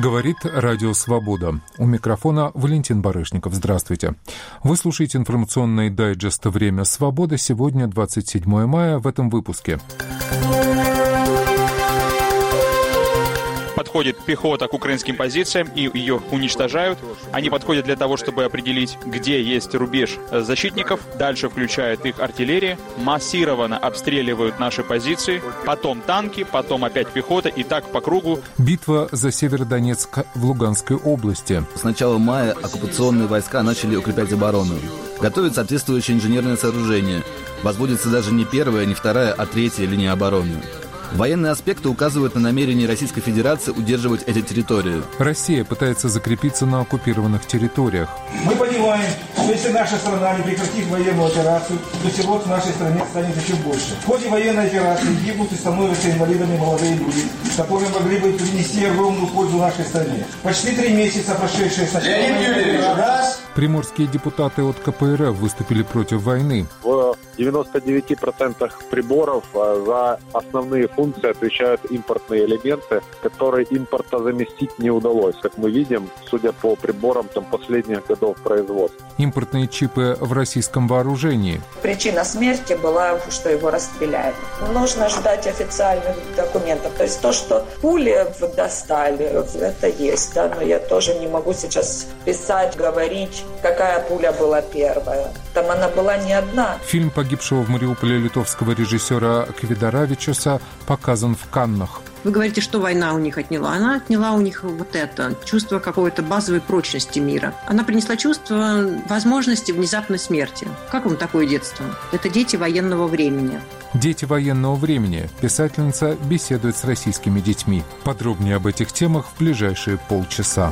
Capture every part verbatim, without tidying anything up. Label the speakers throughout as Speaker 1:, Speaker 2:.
Speaker 1: Говорит Радио Свобода. У микрофона Валентин Барышников. Здравствуйте. Вы слушаете информационный дайджест «Время свободы». Сегодня двадцать седьмое мая. В этом выпуске.
Speaker 2: Подходит пехота к украинским позициям и ее уничтожают. Они подходят для того, чтобы определить, где есть рубеж защитников. Дальше включают их артиллерия. Массированно обстреливают наши позиции. Потом танки, потом опять пехота. И так по кругу.
Speaker 1: Битва за Северодонецк в Луганской области.
Speaker 3: С начала мая оккупационные войска начали укреплять оборону. Готовят соответствующее инженерное сооружение. Возводится даже не первая, не вторая, а третья линия обороны. Военные аспекты указывают на намерение Российской Федерации удерживать эти территории.
Speaker 1: Россия пытается закрепиться на оккупированных территориях.
Speaker 4: Мы понимаем, что если наша страна не прекратит военную операцию, то всего в нашей стране станет еще больше. В ходе военной операции гибнут и становятся инвалидами молодые люди, которые могли бы принести огромную пользу нашей стране. Почти три месяца, прошедшие с начала войны.
Speaker 1: Приморские депутаты от ка пэ эр эф выступили против войны.
Speaker 5: В девяноста девяти процентах приборов за основные функции отвечают импортные элементы, которые импортозаместить не удалось. Как мы видим, судя по приборам там, последних годов производства.
Speaker 1: Импортные чипы в российском вооружении.
Speaker 6: Причина смерти была, что его расстреляли. Нужно ждать официальных документов. То есть то, что пули достали, это есть. Да? Но я тоже не могу сейчас писать, говорить, какая пуля была первая. Там она была не одна.
Speaker 1: Фильм погибшего в Мариуполе литовского режиссера Квидаравичуса показан в Каннах.
Speaker 7: Вы говорите, что война у них отняла. Она отняла у них вот это, чувство какой-то базовой прочности мира. Она принесла чувство возможности внезапной смерти. Как вам такое детство? Это дети военного времени.
Speaker 1: Дети военного времени. Писательница беседует с российскими детьми. Подробнее об этих темах в ближайшие полчаса.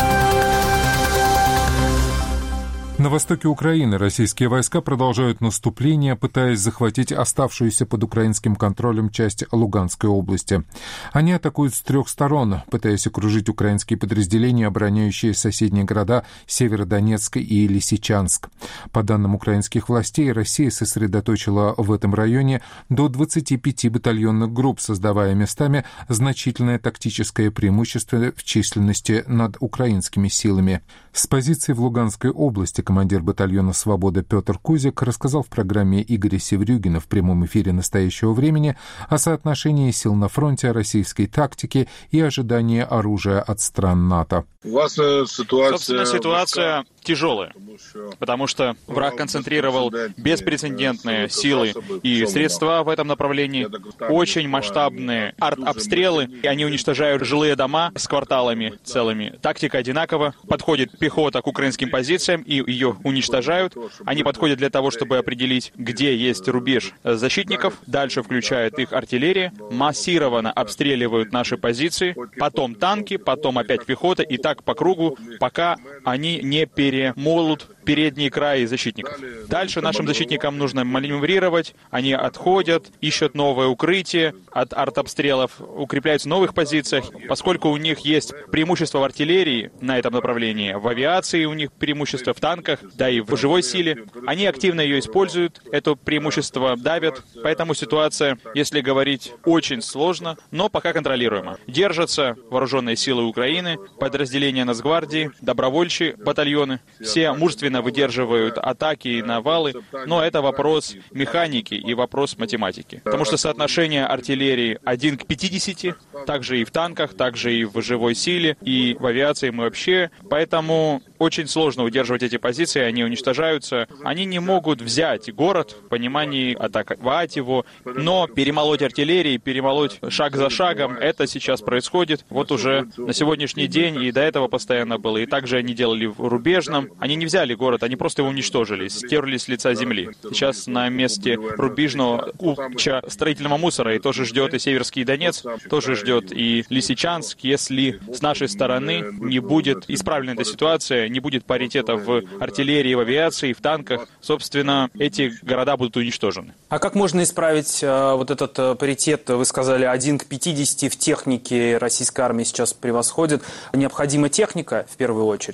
Speaker 1: На востоке Украины российские войска продолжают наступление, пытаясь захватить оставшуюся под украинским контролем часть Луганской области. Они атакуют с трех сторон, пытаясь окружить украинские подразделения, обороняющие соседние города Северодонецк и Лисичанск. По данным украинских властей, Россия сосредоточила в этом районе до двадцати пяти батальонных групп, создавая местами значительное тактическое преимущество в численности над украинскими силами. С позиции в Луганской области командир батальона «Свобода» Петр Кузик рассказал в программе Игоря Севрюгина в прямом эфире «Настоящего времени» о соотношении сил на фронте, о российской тактике и ожидании оружия от стран НАТО.
Speaker 8: У вас ситуация...
Speaker 2: Собственно, ситуация тяжелая, потому что враг концентрировал беспрецедентные силы и средства в этом направлении, очень масштабные артобстрелы, и они уничтожают жилые дома с кварталами целыми. Тактика одинакова. Подходит пехота к украинским позициям и ее уничтожают. Они подходят для того, чтобы определить, где есть рубеж защитников. Дальше включают их артиллерия. Массированно обстреливают наши позиции. Потом танки, потом опять пехота. И так по кругу, пока они не перемолут передние краи защитников. Дальше нашим защитникам нужно маневрировать. Они отходят, ищут новое укрытие от артобстрелов, укрепляются в новых позициях. Поскольку у них есть преимущество в артиллерии на этом направлении, в авиации у них преимущество, в танках, да и в живой силе, они активно ее используют, это преимущество давят. Поэтому ситуация, если говорить, очень сложно, но пока контролируема. Держатся вооруженные силы Украины, подразделения Нацгвардии, добровольчие батальоны. Все мужественно выдерживают атаки и навалы, но это вопрос механики и вопрос математики. Потому что соотношение артиллерии один к пятидесяти, также и в танках, также и в живой силе, и в авиации мы вообще. Поэтому очень сложно удерживать эти позиции, они уничтожаются. Они не могут взять город в понимании атаковать его, но перемолоть артиллерии, перемолоть шаг за шагом, это сейчас происходит. Вот уже на сегодняшний день, и до этого постоянно было. И также они делали в Рубежном. Они не взяли город, они просто его уничтожили, стерли с лица земли. Сейчас на месте Рубежного куча строительного мусора, и тоже ждет и Северский Донец, тоже ждет и Лисичанск. Если с нашей стороны не будет исправлена эта ситуация, не будет паритета в артиллерии, в авиации, в танках, собственно, эти города будут уничтожены.
Speaker 9: А как можно исправить э, вот этот э, паритет? Вы сказали, один к пятидесяти в технике российской армии сейчас превосходит. Необходима техника, в первую очередь?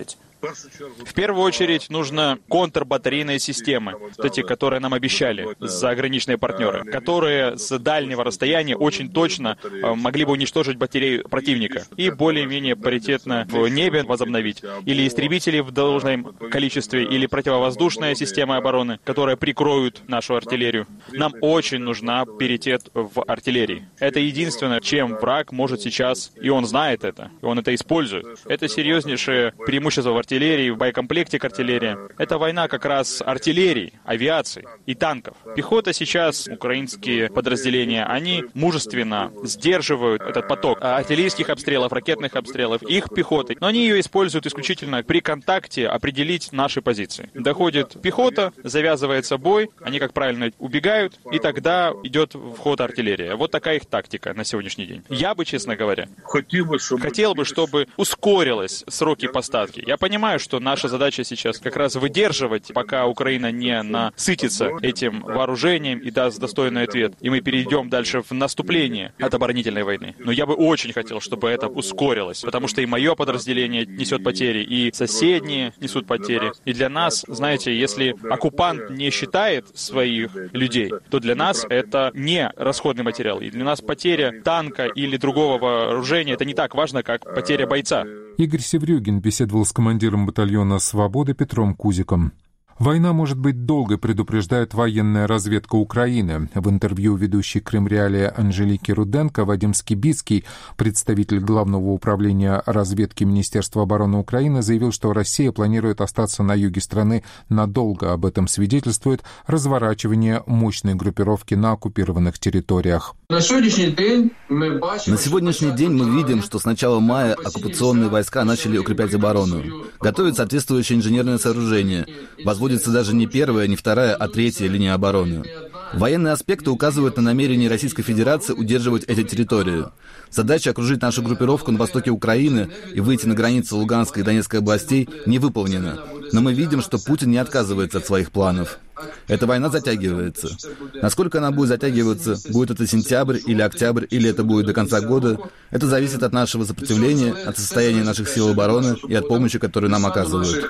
Speaker 2: В первую очередь нужно контрбатарейные системы, эти, которые нам обещали заграничные партнеры, которые с дальнего расстояния очень точно могли бы уничтожить батарею противника и более-менее паритетно в небе возобновить. Или истребители в должном количестве, или противовоздушная система обороны, которая прикроют нашу артиллерию. Нам очень нужна паритет в артиллерии. Это единственное, чем враг может сейчас, и он знает это, и он это использует. Это серьезнейшее преимущество в артиллерии, в боекомплекте к артиллерии. Это война как раз артиллерии, авиации и танков. Пехота сейчас, украинские подразделения, они мужественно сдерживают этот поток артиллерийских обстрелов, ракетных обстрелов, их пехоты, но они ее используют исключительно при контакте определить наши позиции. Доходит пехота, завязывается бой, они, как правильно, убегают, и тогда идет в ход артиллерия. Вот такая их тактика на сегодняшний день. Я бы, честно говоря, хотел бы, чтобы ускорились сроки поставки. Я понимаю, что наша задача сейчас как раз выдерживать, пока Украина не насытится этим вооружением и даст достойный ответ, и мы перейдем дальше в наступление от оборонительной войны. Но я бы очень хотел, чтобы это ускорилось, потому что и мое подразделение несет потери, и соседние несут потери. И для нас, знаете, если оккупант не считает своих людей, то для нас это не расходный материал. И для нас потеря танка или другого вооружения — это не так важно, как потеря бойца.
Speaker 1: Игорь Севрюгин беседовал с командиром батальона «Свобода» Петром Кузиком. Война может быть долгой, предупреждает военная разведка Украины. В интервью ведущей Крымреалии Анжелики Руденко Вадим Скибицкий, представитель Главного управления разведки Министерства обороны Украины, заявил, что Россия планирует остаться на юге страны надолго. Об этом свидетельствует разворачивание мощной группировки на оккупированных территориях.
Speaker 3: На сегодняшний день мы, на сегодняшний день мы видим, что с начала мая оккупационные войска начали укреплять оборону, готовят соответствующее инженерное сооружение. Возводится даже не первая, не вторая, а третья линия обороны. Военные аспекты указывают на намерение Российской Федерации удерживать эти территории. Задача окружить нашу группировку на востоке Украины и выйти на границы Луганской и Донецкой областей не выполнена. Но мы видим, что Путин не отказывается от своих планов. Эта война затягивается. Насколько она будет затягиваться, будет это сентябрь или октябрь, или это будет до конца года, это зависит от нашего сопротивления, от состояния наших сил обороны и от помощи, которую нам оказывают.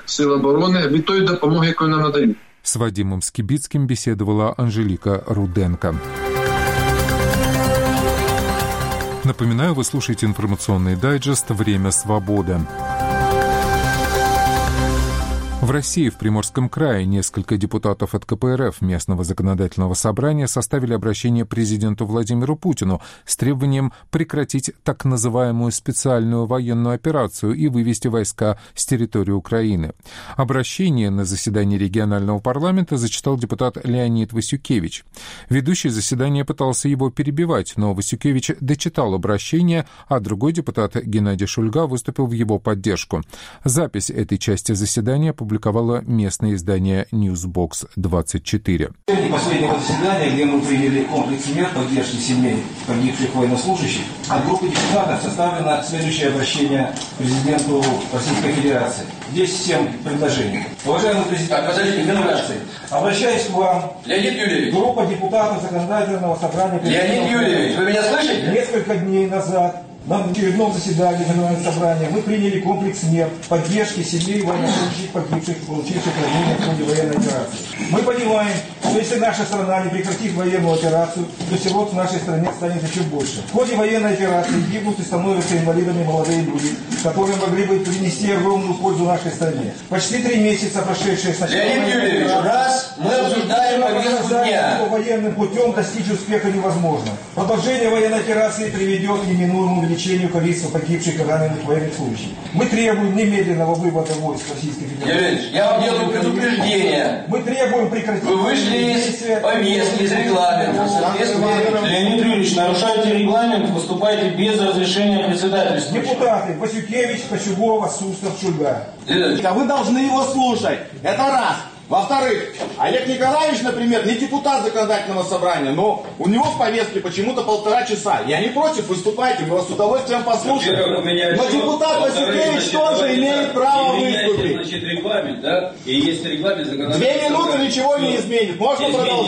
Speaker 1: С Вадимом Скибицким беседовала Анжелика Руденко. Напоминаю, вы слушаете информационный дайджест «Время свободы». В России, в Приморском крае, несколько депутатов от ка пэ эр эф местного законодательного собрания составили обращение президенту Владимиру Путину с требованием прекратить так называемую специальную военную операцию и вывести войска с территории Украины. Обращение на заседании регионального парламента зачитал депутат Леонид Васюкевич. Ведущий заседания пытался его перебивать, но Васюкевич дочитал обращение, а другой депутат Геннадий Шульга выступил в его поддержку. Запись этой части заседания опубликовала местное издание Newsbox двадцать четыре.
Speaker 4: Сегодня последнего заседания, где мы приняли комплекс мер поддержки семей погибших военнослужащих, от группы депутатов составлено следующее обращение президенту Российской Федерации. Здесь семь предложений. Уважаемый президент Российской Федерации, обращаюсь к вам,
Speaker 8: Леонид Юрьевич,
Speaker 4: группа депутатов законодательного собрания...
Speaker 8: Леонид Юрьевич, вы меня слышите?
Speaker 4: Несколько дней назад на очередном заседании Генерального собрания мы приняли комплекс мер поддержки семей военнослужащих, погибших, получивших ранения в ходе военной операции. Мы понимаем, что если наша страна не прекратит военную операцию, то сирот в нашей стране станет еще больше. В ходе военной операции гибнут и становятся инвалидами молодые люди, которые могли бы принести огромную пользу нашей стране. Почти три месяца, прошедшие с начала...
Speaker 8: Леонид Юрьевич, раз мы обсуждаем повестку дня.
Speaker 4: Военным путем достичь успеха невозможно. Продолжение военной операции приведет к неминуемому увеличению количества погибших и раненых военнослужащих. Мы требуем немедленного вывода войск Российской Федерации.
Speaker 8: Юрьевич, я вам делаю предупреждение.
Speaker 4: Мы требуем прекратить...
Speaker 8: Вы вышли из повестки, из регламента.
Speaker 10: Леонид Юрьевич, нарушаете регламент, выступаете без разрешения председательства.
Speaker 4: Депутаты Васюкевич, Кочугова, Сустов, Шульга.
Speaker 11: А вы должны его слушать. Это раз. Во-вторых, Олег Николаевич, например, не депутат законодательного собрания, но у него в повестке почему-то полтора часа. Я не против, выступайте, мы вас с удовольствием послушаем. Но депутат Васюкевич тоже имеет право выступить.
Speaker 10: Значит, регламент, да? И есть регламент законодательного
Speaker 11: Две минуты ничего не изменит. Можно продолжать.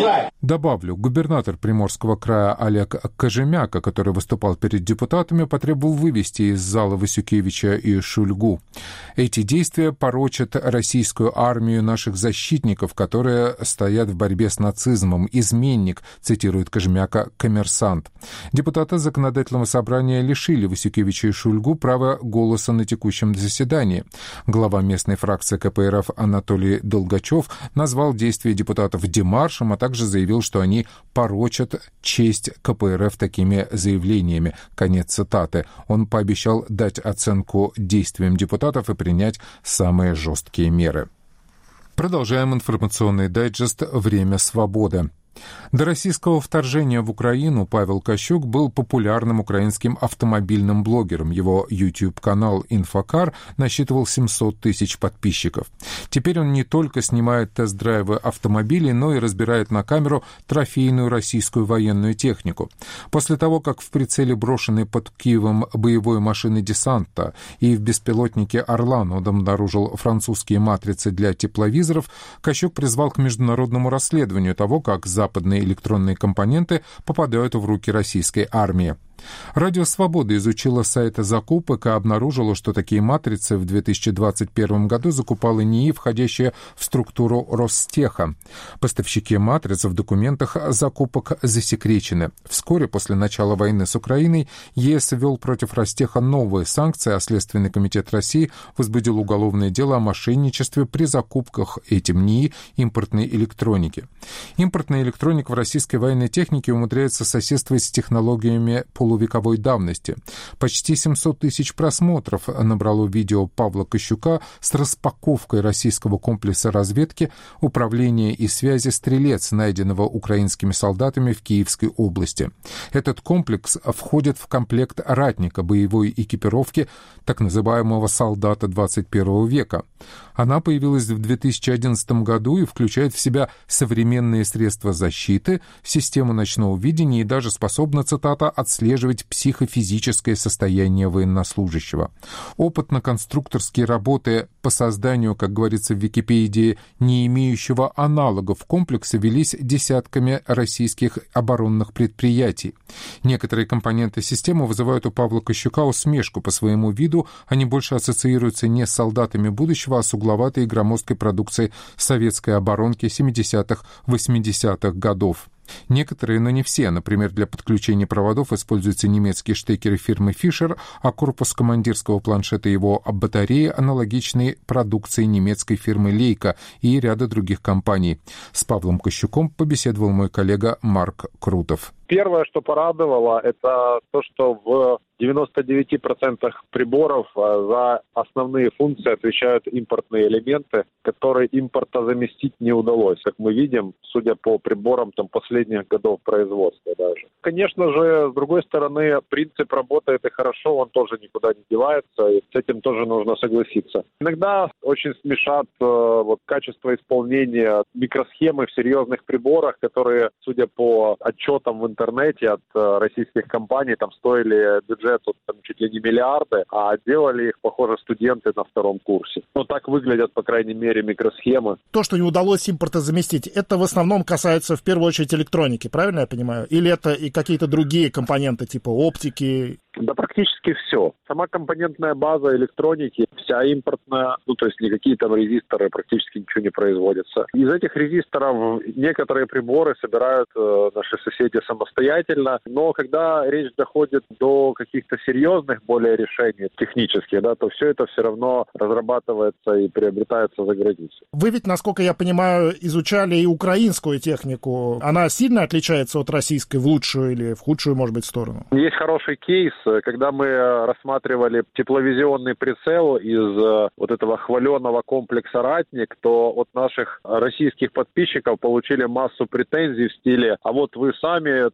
Speaker 1: Добавлю, губернатор Приморского края Олег Кожемяка, который выступал перед депутатами, потребовал вывести из зала Васюкевича и Шульгу. Эти действия порочат российскую армию наших защитников, которые стоят в борьбе с нацизмом. Изменник, цитирует Кожемяка «Коммерсант». Депутаты законодательного собрания лишили Васюкевича и Шульгу права голоса на текущем заседании. Глава местной фракции ка пэ эр эф Анатолий Долгачев назвал действия депутатов демаршем, а также заявил, что они порочат честь ка пэ эр эф такими заявлениями. Конец цитаты. Он пообещал дать оценку действиям депутатов и принять самые жесткие меры. Продолжаем информационный дайджест «Время свободы». До российского вторжения в Украину Павел Кощук был популярным украинским автомобильным блогером. Его YouTube-канал «Инфокар» насчитывал семьсот тысяч подписчиков. Теперь он не только снимает тест-драйвы автомобилей, но и разбирает на камеру трофейную российскую военную технику. После того, как в прицеле брошенной под Киевом боевой машины десанта и в беспилотнике «Орлан» он обнаружил французские матрицы для тепловизоров, Кощук призвал к международному расследованию того, как за западные электронные компоненты попадают в руки российской армии. Радио «Свобода» изучила сайты закупок и обнаружила, что такие матрицы в две тысячи двадцать первом году закупала НИИ, входящая в структуру Ростеха. Поставщики матриц в документах закупок засекречены. Вскоре после начала войны с Украиной ЕС ввел против Ростеха новые санкции, а Следственный комитет России возбудил уголовное дело о мошенничестве при закупках этим НИИ импортной электроники. Импортная электроника в российской военной технике умудряется соседствовать с технологиями полувековой давности. Почти семьсот тысяч просмотров набрало видео Павла Кощука с распаковкой российского комплекса разведки, управления и связи «Стрелец», найденного украинскими солдатами в Киевской области. Этот комплекс входит в комплект ратника, боевой экипировки так называемого солдата двадцать первого века. Она появилась в две тысячи одиннадцатом году и включает в себя современные средства защиты, систему ночного видения и даже способна, цитата, «отслеживать психофизическое состояние военнослужащего». Опытно-конструкторские работы по созданию, как говорится в Википедии, не имеющего аналогов комплекса велись десятками российских оборонных предприятий. Некоторые компоненты системы вызывают у Павла Кощука усмешку по своему виду, они больше ассоциируются не с солдатами будущего, а с угловатой и громоздкой продукцией советской оборонки семидесятых-восьмидесятых годов. Некоторые, но не все, например, для подключения проводов используются немецкие штекеры фирмы Fischer, а корпус командирского планшета и его батареи аналогичной продукции немецкой фирмы Leica и ряда других компаний. С Павлом Кощуком побеседовал мой коллега Марк Крутов.
Speaker 5: Первое, что порадовало, это то, что в девяноста девяти процентах приборов за основные функции отвечают импортные элементы, которые импортозаместить не удалось. Как мы видим, судя по приборам там, последних годов производства даже. Конечно же, с другой стороны, принцип работает и хорошо, он тоже никуда не девается, и с этим тоже нужно согласиться. Иногда очень смешат э, вот, качество исполнения микросхемы в серьезных приборах, которые, судя по отчетам в интернете от э, российских компаний, там стоили бюджету там, чуть ли не миллиарды, а делали их, похоже, студенты на втором курсе. Ну, так выглядят, по крайней мере, микросхемы.
Speaker 12: То, что не удалось импортозаместить, это в основном касается, в первую очередь, электроники, правильно я понимаю? Или это и какие-то другие компоненты, типа оптики?
Speaker 5: Да практически все. Сама компонентная база электроники, вся импортная, ну то есть никакие там резисторы, практически ничего не производится. Из этих резисторов некоторые приборы собирают э, наши соседи самостоятельно, но когда речь доходит до каких-то серьезных более решений технических, да, то все это все равно разрабатывается и приобретается за границей.
Speaker 12: Вы ведь, насколько я понимаю, изучали и украинскую технику. Она сильно отличается от российской в лучшую или в худшую, может быть, сторону?
Speaker 5: Есть хороший кейс. Когда мы рассматривали тепловизионный прицел из вот этого хваленого комплекса «Ратник», то от наших российских подписчиков получили массу претензий в стиле «а вот вы сами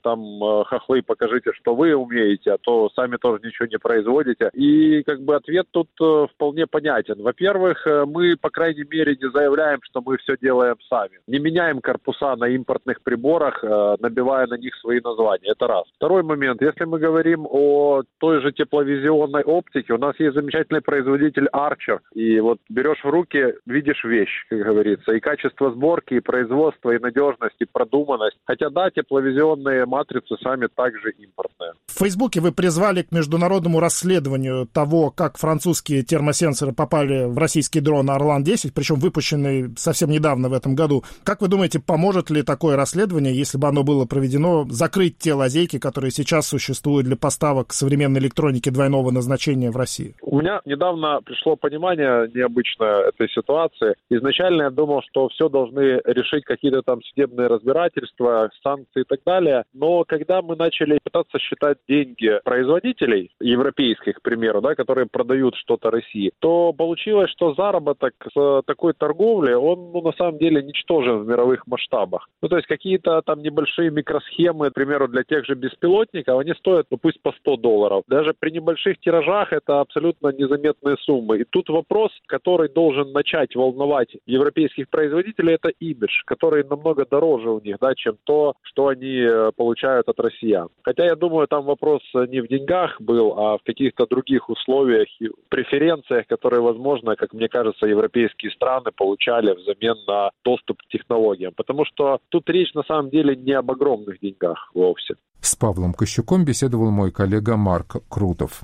Speaker 5: там, хохлы, покажите, что вы умеете, а то сами тоже ничего не производите. И как бы ответ тут вполне понятен. Во-первых, мы, по крайней мере, не заявляем, что мы все делаем сами. Не меняем корпуса на импортных приборах, набивая на них свои названия. Это раз. Второй момент. Если мы говорим о той же тепловизионной оптике, у нас есть замечательный производитель Archer. И вот берешь в руки, видишь вещь, как говорится. И качество сборки, и производство, и надежность, и продуманность. Хотя да, тепловизионные матрицы сами также импортные.
Speaker 12: В Фейсбуке вы призвали к международному расследованию того, как французские термосенсоры попали в российский дрон Орлан десять, причем выпущенный совсем недавно в этом году. Как вы думаете, поможет ли такое расследование, если бы оно было проведено, закрыть те лазейки, которые сейчас существуют для поставок современной электроники двойного назначения в России?
Speaker 5: У меня недавно пришло понимание необычное этой ситуации. Изначально я думал, что все должны решить какие-то там судебные разбирательства, санкции и так далее. Но когда мы начали пытаться считать деньги производителей, европейских, к примеру, да, которые продают что-то России, то получилось, что заработок с такой торговли, он, ну, на самом деле ничтожен в мировых масштабах. Ну, то есть какие-то там небольшие микросхемы, к примеру, для тех же беспилотников, они стоят, ну, пусть по сто долларов. Даже при небольших тиражах это абсолютно незаметные суммы. И тут вопрос, который должен начать волновать европейских производителей, это имидж, который намного дороже у них, да, чем то, что они получают от россиян. Хотя, я думаю, там вопрос не в деньгах был, а в каких-то других условиях и преференциях, которые, возможно, как мне кажется, европейские страны получали взамен на доступ к технологиям. Потому что тут речь на самом деле не об огромных деньгах вовсе.
Speaker 1: С Павлом Кощуком беседовал мой коллега Марк Крутов.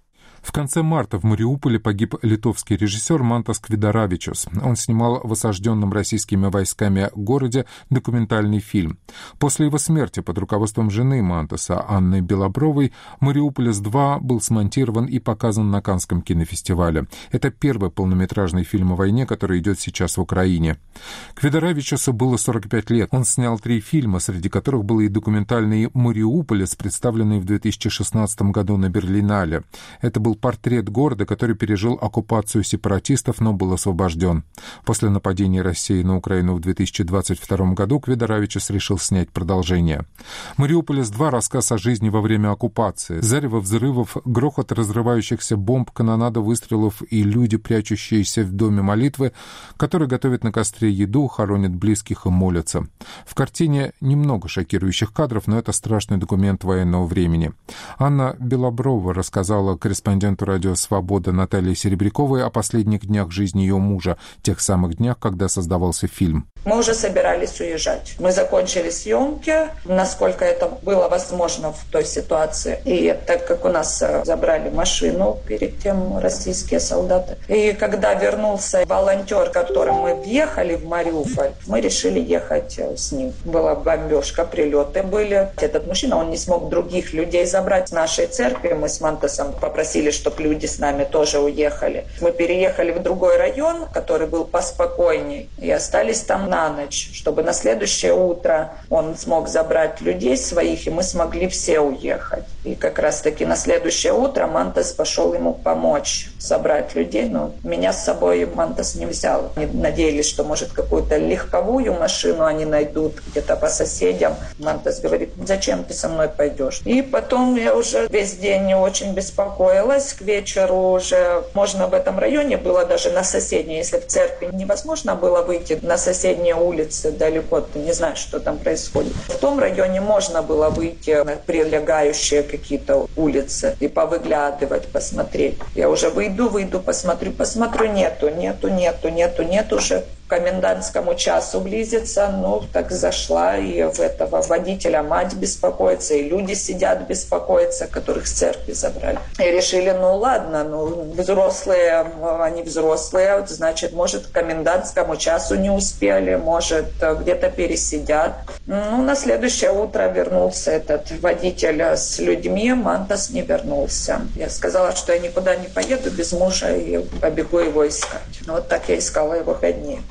Speaker 1: В конце марта в Мариуполе погиб литовский режиссер Мантас Квидаравичус. Он снимал в осажденном российскими войсками городе документальный фильм. После его смерти под руководством жены Мантаса, Анны Белобровой, «Мариуполис-два» был смонтирован и показан на Каннском кинофестивале. Это первый полнометражный фильм о войне, который идет сейчас в Украине. Квидаравичусу было сорок пять лет. Он снял три фильма, среди которых был и документальный «Мариуполис», представленный в две тысячи шестнадцатом году на Берлинале. Это был портрет города, который пережил оккупацию сепаратистов, но был освобожден. После нападения России на Украину в две тысячи двадцать втором году Квидаравичус решил снять продолжение. «Мариуполис-два» — рассказ о жизни во время оккупации. Зарево взрывов, грохот разрывающихся бомб, канонада выстрелов и люди, прячущиеся в доме молитвы, которые готовят на костре еду, хоронят близких и молятся. В картине немного шокирующих кадров, но это страшный документ военного времени. Анна Белоброва рассказала корреспонденту радио «Свобода» Наталье Серебряковой о последних днях жизни ее мужа, тех самых днях, когда создавался фильм.
Speaker 6: Мы уже собирались уезжать. Мы закончили съемки, насколько это было возможно в той ситуации. И так как у нас забрали машину перед тем российские солдаты. И когда вернулся волонтер, которым мы въехали в Мариуполь, мы решили ехать с ним. Была бомбежка, прилеты были. Этот мужчина, он не смог других людей забрать с нашей церкви. Мы с Мантасом попросили, чтобы люди с нами тоже уехали. Мы переехали в другой район, который был поспокойней, и остались там на ночь, чтобы на следующее утро он смог забрать людей своих, и мы смогли все уехать. И как раз-таки на следующее утро Мантас пошел ему помочь собрать людей, но меня с собой Мантас не взял. Они надеялись, что, может, какую-то легковую машину они найдут где-то по соседям. Мантас говорит: зачем ты со мной пойдешь? И потом я уже весь день очень беспокоилась. К вечеру уже можно в этом районе было даже на соседней, если в церкви невозможно было выйти на соседние улицы далеко, ты не знаешь, что там происходит. В том районе можно было выйти на прилегающие какие-то улицы и повыглядывать, посмотреть. Я уже выйду, выйду, посмотрю, посмотрю, нету, нету, нету, нету, нету уже. К комендантскому часу близится, ну, так зашла, и в этого водителя мать беспокоится, и люди сидят беспокоятся, которых с церкви забрали. И решили, ну, ладно, ну, взрослые, они взрослые, значит, может, к комендантскому часу не успели, может, где-то пересидят. Ну, на следующее утро вернулся этот водитель с людьми, Мантас не вернулся. Я сказала, что я никуда не поеду без мужа и побегу его искать. Вот так я искала его пять дней.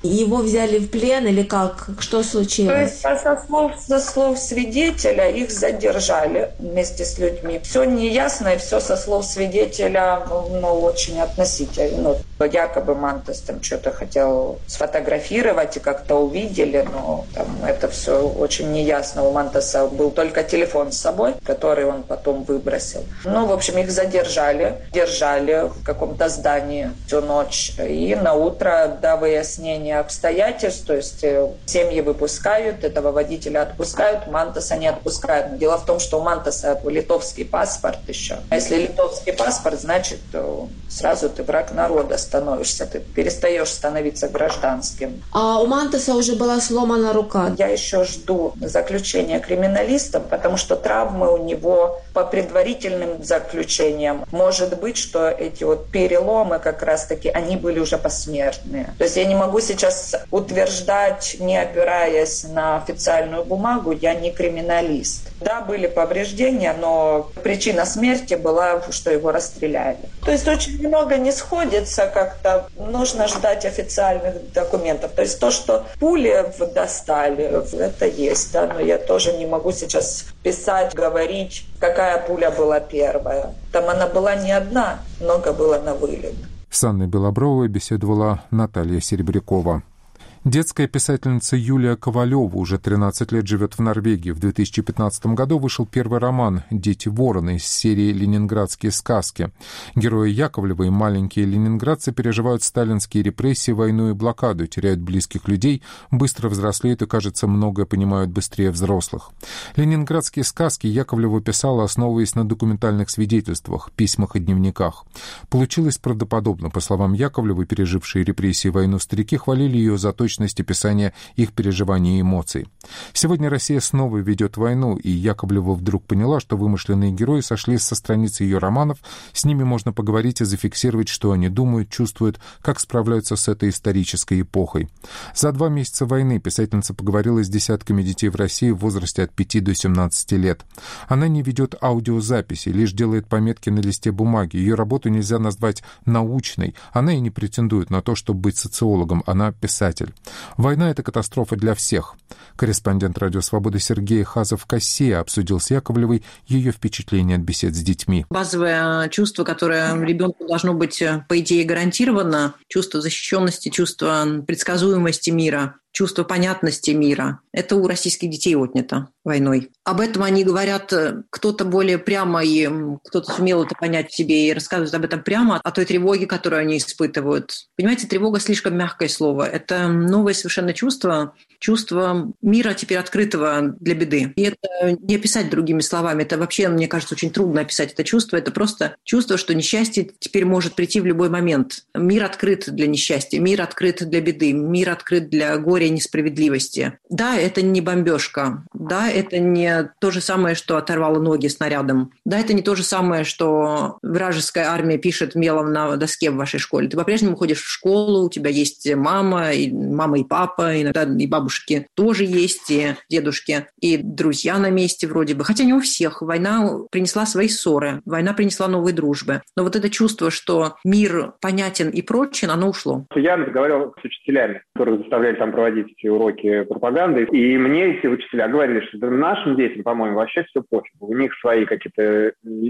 Speaker 13: Его взяли в плен или как? Что случилось?
Speaker 6: То есть, со слов, со слов свидетеля, их задержали вместе с людьми. Все неясно, и все со слов свидетеля, ну, очень относительно. Ну, якобы Мантес там что-то хотел сфотографировать, и как-то увидели, но там это все очень неясно. У Мантеса был только телефон с собой, который он потом выбросил. Ну, в общем, их задержали, держали в каком-то здании всю ночь. И на утро до выяснения обстоятельств, то есть семьи выпускают, этого водителя отпускают, Мантеса не отпускают. Дело в том, что у Мантеса литовский паспорт еще. А если литовский паспорт, значит, сразу ты враг народа становишься, ты перестаешь становиться гражданским.
Speaker 13: А у Мантеса уже была сломана рука.
Speaker 6: Я еще жду заключения криминалистов, потому что травмы у него по предварительным заключениям, может быть, что эти вот переломы как раз-таки, они были уже посмертные. То есть я не могу сейчас утверждать, не опираясь на официальную бумагу, я не криминалист. Да, были повреждения, но причина смерти была, что его расстреляли. То есть очень много не сходится как-то, нужно ждать официальных документов. То есть то, что пули достали, это есть, да, но я тоже не могу сейчас писать, говорить, какая пуля была первая. Там она была не одна, много было на вылет.
Speaker 1: С Анной Белобровой беседовала Наталья Серебрякова. Детская писательница Юлия Ковалева уже тринадцать лет живет в Норвегии. В две тысячи пятнадцатом году вышел первый роман «Дети вороны» из серии «Ленинградские сказки». Герои Яковлевой, маленькие ленинградцы, переживают сталинские репрессии, войну и блокаду, теряют близких людей, быстро взрослеют и, кажется, многое понимают быстрее взрослых. «Ленинградские сказки» Яковлева писала, основываясь на документальных свидетельствах, письмах и дневниках. Получилось правдоподобно. По словам Яковлевой, пережившие репрессии и войну старики хвалили ее за точность описания их переживаний и эмоций. Сегодня Россия снова ведет войну, и Яковлева вдруг поняла, что вымышленные герои сошли со страниц ее романов, с ними можно поговорить и зафиксировать, что они думают, чувствуют, как справляются с этой исторической эпохой. За два месяца войны писательница поговорила с десятками детей в России в возрасте от пяти до семнадцати лет. Она не ведет аудиозаписи, лишь делает пометки на листе бумаги. Ее работу нельзя назвать научной. Она и не претендует на то, чтобы быть социологом. Она писатель. Война — это катастрофа для всех. Корреспондент «Радио Свобода» Сергей Хазов-Кассия обсудил с Яковлевой ее впечатления от бесед с детьми.
Speaker 7: Базовое чувство, которое ребенку должно быть, по идее, гарантировано, чувство защищенности, чувство предсказуемости мира, чувство понятности мира. Это у российских детей отнято войной. Об этом они говорят кто-то более прямо, и кто-то сумел это понять в себе и рассказывает об этом прямо, о той тревоге, которую они испытывают. Понимаете, тревога слишком мягкое слово. Это новое совершенно чувство, чувство мира теперь открытого для беды. И это не описать другими словами. Это вообще, мне кажется, очень трудно описать это чувство. Это просто чувство, что несчастье теперь может прийти в любой момент. Мир открыт для несчастья, мир открыт для беды, мир открыт для горя и несправедливости. Да, это не бомбежка. Да, это не то же самое, что оторвало ноги снарядом. Да, это не то же самое, что вражеская армия пишет мелом на доске в вашей школе. Ты по-прежнему ходишь в школу, у тебя есть мама, и мама и папа, иногда и бабушки тоже есть, и дедушки, и друзья на месте вроде бы. Хотя не у всех. Война принесла свои ссоры, война принесла новые дружбы. Но вот это чувство, что мир понятен и прочен, оно ушло.
Speaker 5: Я разговаривал с учителями, которые заставляли там проводить эти уроки пропаганды. И мне эти учителя говорили, что нашим детям, по-моему, вообще все пофиг. У них свои какие-то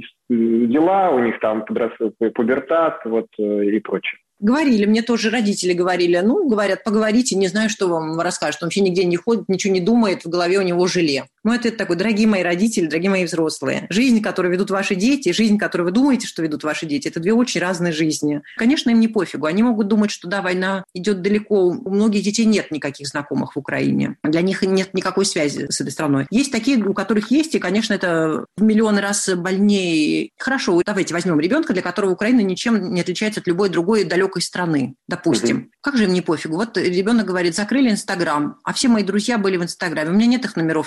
Speaker 5: дела, у них там пубертат вот, и прочее.
Speaker 7: Говорили, мне тоже родители говорили, ну, говорят, поговорите, не знаю, что вам расскажет. Он вообще нигде не ходит, ничего не думает, в голове у него желе. Ну, это такой, дорогие мои родители, дорогие мои взрослые. Жизнь, которую ведут ваши дети, жизнь, которую вы думаете, что ведут ваши дети, это две очень разные жизни. Конечно, им не пофигу. Они могут думать, что да, война идет далеко. У многих детей нет никаких знакомых в Украине. Для них нет никакой связи с этой страной. Есть такие, у которых есть, и, конечно, это в миллион раз больнее. Хорошо, давайте возьмем ребенка, для которого Украина ничем не отличается от любой другой далекой страны, допустим. Mm-hmm. Как же им не пофигу? Вот ребенок говорит, закрыли Инстаграм, а все мои друзья были в Инстаграме. У меня нет их номеров телефона.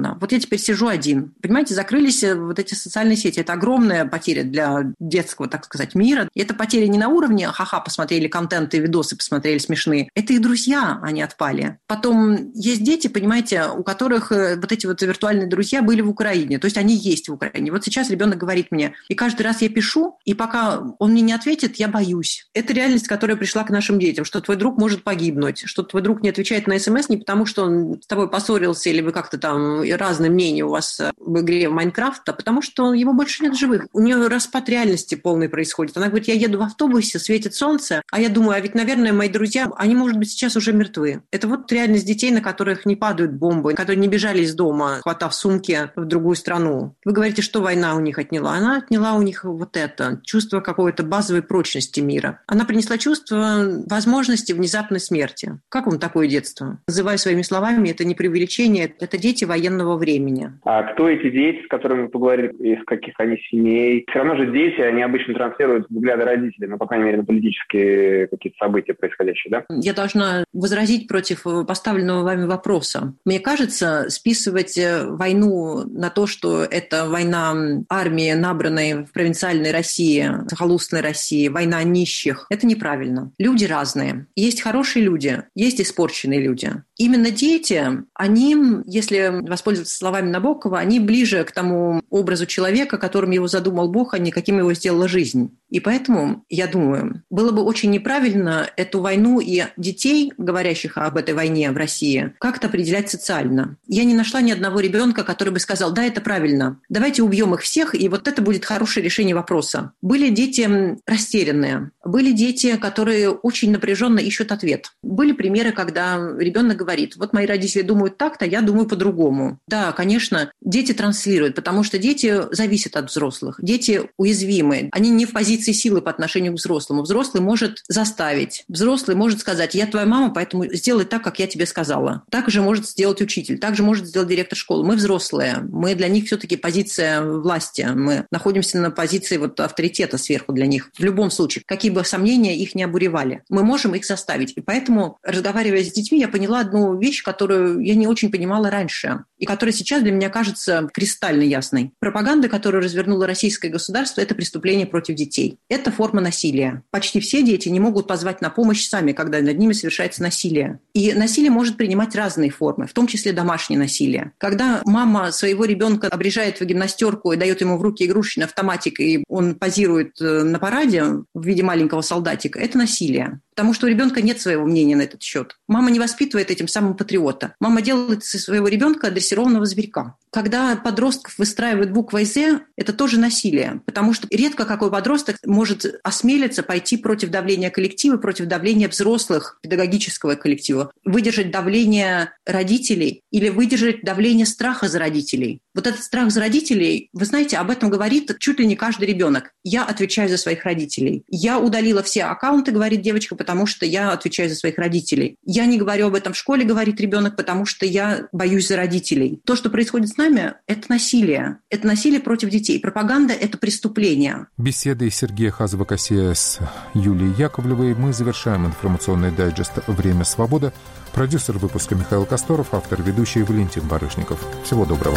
Speaker 7: телефона. Вот я теперь сижу один. Понимаете, закрылись вот эти социальные сети. Это огромная потеря для детского, так сказать, мира. И это потеря не на уровне ха-ха, посмотрели контент и видосы, посмотрели смешные. Это их друзья, они отпали. Потом есть дети, понимаете, у которых вот эти вот виртуальные друзья были в Украине. То есть они есть в Украине. Вот сейчас ребенок говорит мне, и каждый раз я пишу, и пока он мне не ответит, я боюсь. Это реальность, которая пришла к нашим детям, что твой друг может погибнуть, что твой друг не отвечает на смс не потому, что он с тобой поссорился, или вы как-то там разные мнения у вас в игре в Майнкрафт, а потому что его больше нет живых. У нее распад реальности полный происходит. Она говорит, я еду в автобусе, светит солнце, а я думаю, а ведь, наверное, мои друзья, они, может быть, сейчас уже мертвы. Это вот реальность детей, на которых не падают бомбы, которые не бежали из дома, хватав сумки в другую страну. Вы говорите, что война у них отняла? Она отняла у них вот это, чувство какой-то базовой прочности мира. Она принесла чувство возможности внезапной смерти. Как вам такое детство? Называю своими словами, это не преувеличение, это дети военного времени.
Speaker 14: А кто эти дети, с которыми вы поговорили, из каких они семей? Все равно же дети, они обычно транслируют взгляды родителей, ну, по крайней мере, на политические какие-то события происходящие, да?
Speaker 7: Я должна возразить против поставленного вами вопроса. Мне кажется, списывать войну на то, что это война армии, набранной в провинциальной России, захолустной России, война нищих, это неправильно. Люди разные. Есть хорошие люди, есть испорченные люди. Именно дети, они, если воспользоваться словами Набокова, они ближе к тому образу человека, которым его задумал Бог, а не каким его сделала жизнь. И поэтому, я думаю, было бы очень неправильно эту войну и детей, говорящих об этой войне в России, как-то определять социально. Я не нашла ни одного ребенка, который бы сказал, да, это правильно, давайте убьем их всех, и вот это будет хорошее решение вопроса. Были дети растерянные, были дети, которые очень напряженно ищут ответ. Были примеры, когда ребенок говорит, вот мои родители думают так-то, я думаю по-другому. Да, конечно, дети транслируют, потому что дети зависят от взрослых. Дети уязвимы, они не в позиции силы по отношению к взрослому. Взрослый может заставить, взрослый может сказать, я твоя мама, поэтому сделай так, как я тебе сказала. Так же может сделать учитель, так же может сделать директор школы. Мы взрослые, мы для них все-таки позиция власти, мы находимся на позиции вот авторитета сверху для них. В любом случае, какие бы сомнения их не обуревали, мы можем их заставить. И поэтому, разговаривая с детьми, я поняла одну вещь, которую я не очень понимала раньше, и которая сейчас для меня кажется кристально ясной. Пропаганда, которую развернуло российское государство, это преступление против детей. Это форма насилия. Почти все дети не могут позвать на помощь сами, когда над ними совершается насилие. И насилие может принимать разные формы, в том числе домашнее насилие. Когда мама своего ребенка обрежает в гимнастерку и дает ему в руки игрушечный автоматик, и он позирует на параде в виде маленького солдатика, это насилие. Потому что у ребенка нет своего мнения на этот счет. Мама не воспитывает этим самым патриота. Мама делает из своего ребенка дрессированного зверька. Когда подростков выстраивают буквой «З», это тоже насилие. Потому что редко какой подросток может осмелиться пойти против давления коллектива, против давления взрослых, педагогического коллектива, выдержать давление родителей или выдержать давление страха за родителей. Вот этот страх за родителей, вы знаете, об этом говорит чуть ли не каждый ребенок. Я отвечаю за своих родителей. Я удалила все аккаунты, говорит девочка, потому что я отвечаю за своих родителей. Я не говорю об этом в школе, говорит ребенок, потому что я боюсь за родителей. То, что происходит с нами, это насилие. Это насилие против детей. Пропаганда – это преступление.
Speaker 1: Беседой Сергея Хазова-Косея с Юлией Яковлевой мы завершаем информационный дайджест «Время свобода». Продюсер выпуска Михаил Косторов, автор, ведущий Валентин Барышников. Всего доброго.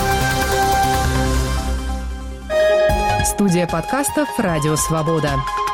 Speaker 15: Студия подкастов «Радио Свобода».